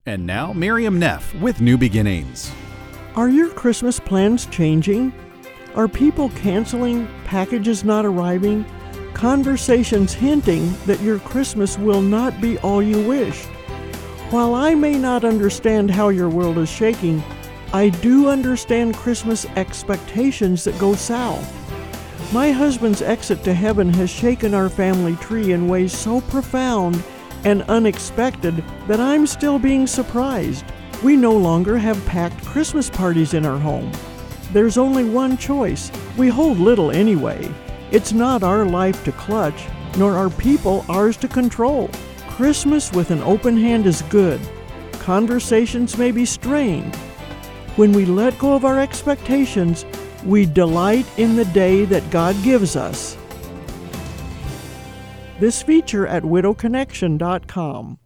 And now, Miriam Neff with New Beginnings. Are your Christmas plans changing? Are people canceling, packages not arriving, conversations hinting that your Christmas will not be all you wished? While I may not understand how your world is shaking, I do understand Christmas expectations that go south. My husband's exit to heaven has shaken our family tree in ways so profound and unexpected that I'm still being surprised. We no longer have packed Christmas parties in our home. There's only one choice. We hold little anyway. It's not our life to clutch, nor are people ours to control. Christmas with an open hand is good. Conversations may be strained. When we let go of our expectations, we delight in the day that God gives us. This feature at widowconnection.com.